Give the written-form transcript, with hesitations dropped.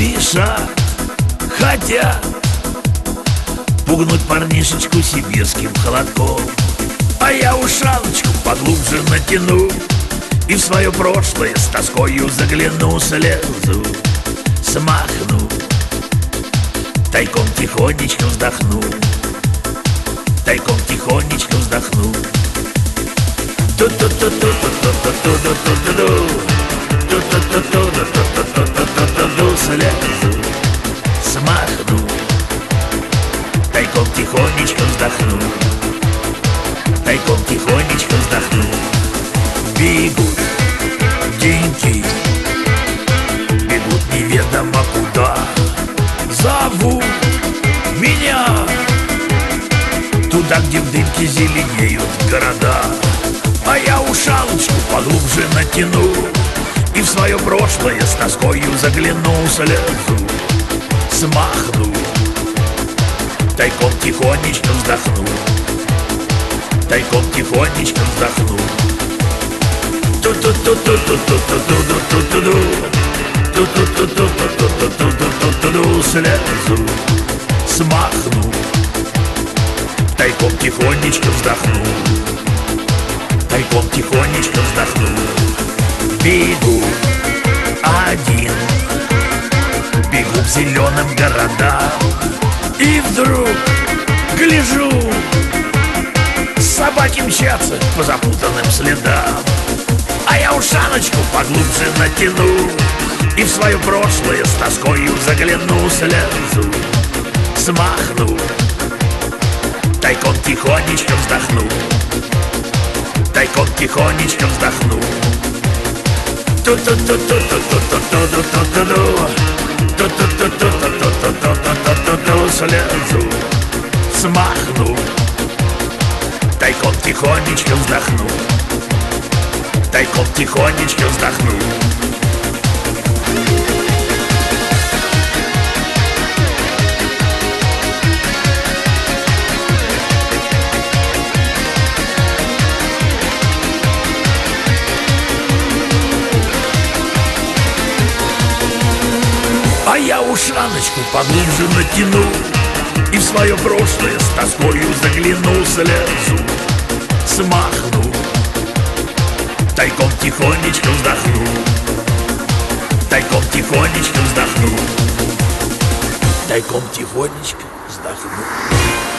спешат, хотят пугнуть парнишечку сибирским холодком. А я ушаночку поглубже натяну и в свое прошлое с тоскою загляну, слезу, смахну, тайком тихонечко вздохну, тайком тихонечко вздохну. Слезу, смахну, тайком тихонечко вздохну, тайком тихонечко вздохну. Бегут деньги, бегут неведомо куда, зовут меня туда, где в дымке зеленеют города. А я ушаночку поглубже натяну и в свое прошлое с тоскою загляну, слезу, смахну, тайком тихонечко вздохну, тайком тихонечко вздохну. Слезу, смахну, тайком тихонечко вздохну, тайком тихонечко вздохну. Бегу один, бегу в зеленом городам, и вдруг гляжу, собаки мчатся по запутанным следам. А я ушаночку поглубже натяну и в свое прошлое с тоскою загляну, слезу, смахну, тайком тихонечко вздохну, тайком тихонечко вздохну. Слезу, смахну, тайком тихонечко вздохну, тайком тихонечко вздохну. А я ушаночку поглубже натяну и в свое прошлое с тоскою загляну, слезу, смахну, тайком тихонечко вздохну, тайком тихонечко вздохну, тайком тихонечко вздохну.